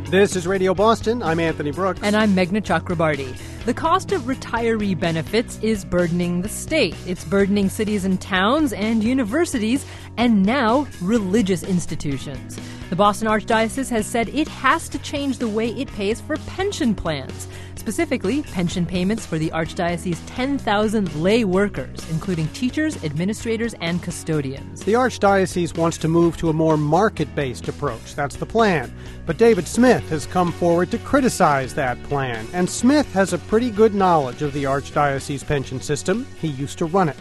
This is Radio Boston. I'm Anthony Brooks. And I'm Meghna Chakrabarty. The cost of retiree benefits is burdening the state. It's burdening cities and towns and universities and now religious institutions. The Boston Archdiocese has said it has to change the way it pays for pension plans. Specifically, pension payments for the Archdiocese's 10,000 lay workers, including teachers, administrators, and custodians. The Archdiocese wants to move to a more market-based approach. That's the plan. But David Smith has come forward to criticize that plan. And Smith has a pretty good knowledge of the Archdiocese pension system. He used to run it.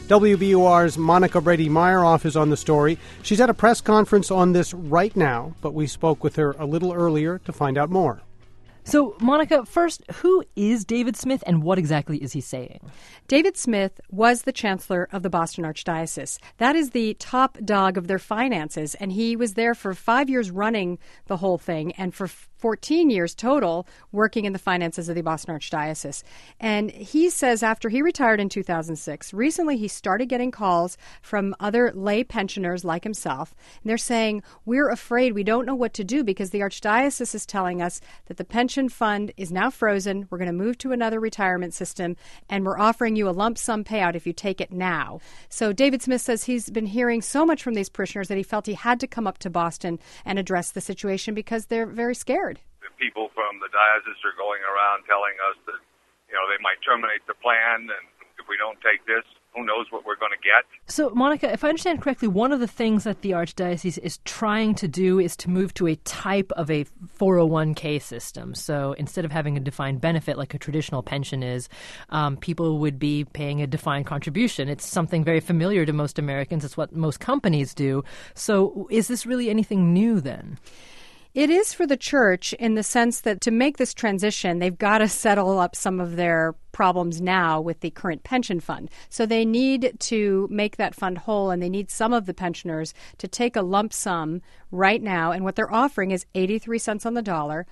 WBUR's Monica Brady-Meyerhoff is on the story. She's at a press conference on this right now, but we spoke with her a little earlier to find out more. So, Monica, first, who is David Smith and what exactly is he saying? David Smith was the chancellor of the Boston Archdiocese. That is the top dog of their finances, and he was there for 5 years running the whole thing and for 14 years total working in the finances of the Boston Archdiocese. And he says after he retired in 2006, recently he started getting calls from other lay pensioners like himself. And they're saying, we're afraid, we don't know what to do because the Archdiocese is telling us that the pension fund is now frozen. We're going to move to another retirement system, and we're offering you a lump sum payout if you take it now. So David Smith says he's been hearing so much from these parishioners that he felt he had to come up to Boston and address the situation because they're very scared. People from the diocese are going around telling us that, they might terminate the plan, and if we don't take this, who knows what we're going to get. So, Monica, if I understand correctly, one of the things that the Archdiocese is trying to do is to move to a type of a 401k system. So instead of having a defined benefit like a traditional pension is, people would be paying a defined contribution. It's something very familiar to most Americans. It's what most companies do. So is this really anything new then? It is for the church in the sense that to make this transition, they've got to settle up some of their problems now with the current pension fund. So they need to make that fund whole, and they need some of the pensioners to take a lump sum right now. And what they're offering is 83 cents on the dollar,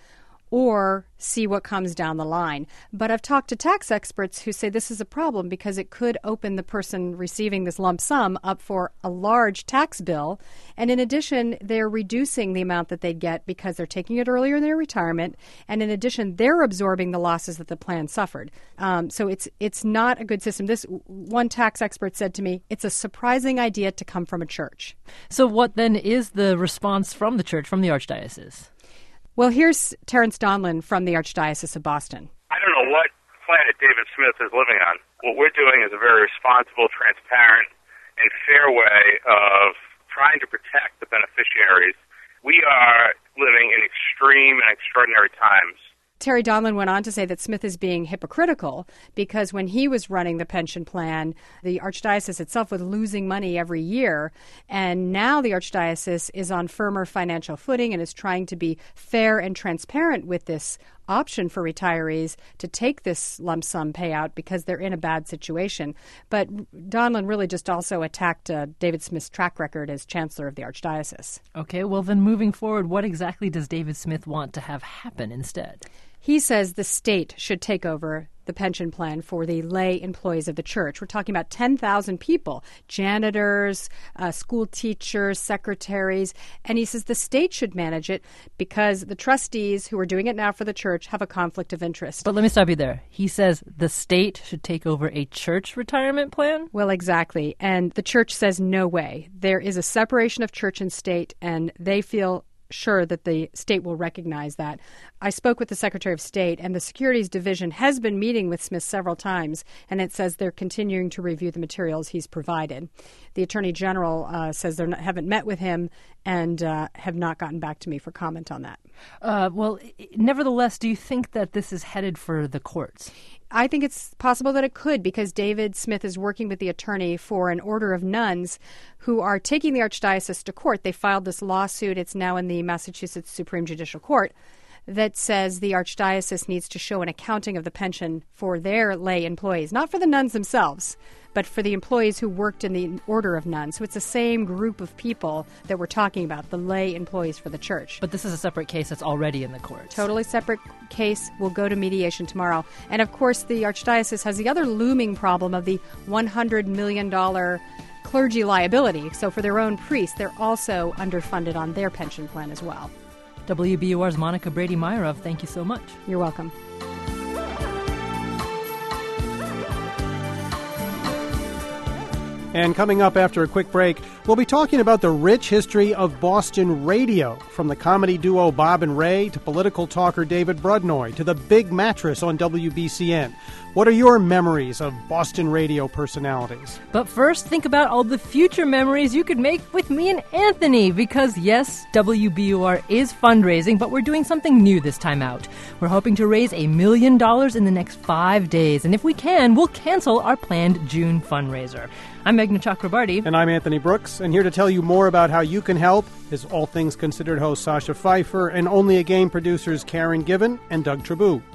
or see what comes down the line. But I've talked to tax experts who say this is a problem because it could open the person receiving this lump sum up for a large tax bill. And in addition, they're reducing the amount that they'd get because they're taking it earlier in their retirement. And in addition, they're absorbing the losses that the plan suffered. So it's not a good system. This one tax expert said to me, it's a surprising idea to come from a church. So what then is the response from the church, from the Archdiocese? Well, here's Terrence Donlin from the Archdiocese of Boston. I don't know what planet David Smith is living on. What we're doing is a very responsible, transparent, and fair way of trying to protect the beneficiaries. We are living in extreme and extraordinary times. Terry Donlin went on to say that Smith is being hypocritical because when he was running the pension plan, the Archdiocese itself was losing money every year. And now the Archdiocese is on firmer financial footing and is trying to be fair and transparent with this option for retirees to take this lump sum payout because they're in a bad situation. But Donlin really just also attacked David Smith's track record as chancellor of the Archdiocese. Okay, well then moving forward, what exactly does David Smith want to have happen instead? He says the state should take over the pension plan for the lay employees of the church. We're talking about 10,000 people, janitors, school teachers, secretaries. And he says the state should manage it because the trustees who are doing it now for the church have a conflict of interest. But let me stop you there. He says the state should take over a church retirement plan? Well, exactly. And the church says no way. There is a separation of church and state, and they feel sure that the state will recognize that. I spoke with the Secretary of State, and the Securities Division has been meeting with Smith several times, and it says they're continuing to review the materials he's provided. The Attorney General says they haven't met with him and have not gotten back to me for comment on that. Well, nevertheless, do you think that this is headed for the courts? I think it's possible that it could because David Smith is working with the attorney for an order of nuns who are taking the Archdiocese to court. They filed this lawsuit. It's now in the Massachusetts Supreme Judicial Court that says the Archdiocese needs to show an accounting of the pension for their lay employees, not for the nuns themselves, but for the employees who worked in the order of nuns. So it's the same group of people that we're talking about, the lay employees for the church. But this is a separate case that's already in the courts. Totally separate case. Will go to mediation tomorrow. And of course, the Archdiocese has the other looming problem of the $100 million clergy liability. So for their own priests, they're also underfunded on their pension plan as well. WBUR's Monica Brady-Myrov, thank you so much. You're welcome. And coming up after a quick break, we'll be talking about the rich history of Boston radio, from the comedy duo Bob and Ray to political talker David Brudnoy to the Big Mattress on WBCN. What are your memories of Boston radio personalities? But first, think about all the future memories you could make with me and Anthony, because yes, WBUR is fundraising, but we're doing something new this time out. We're hoping to raise $1 million in the next 5 days, and if we can, we'll cancel our planned June fundraiser. I'm Meghna Chakrabarty. And I'm Anthony Brooks, and here to tell you more about how you can help is All Things Considered host Sasha Pfeiffer and Only a Game producers Karen Given and Doug Trabue.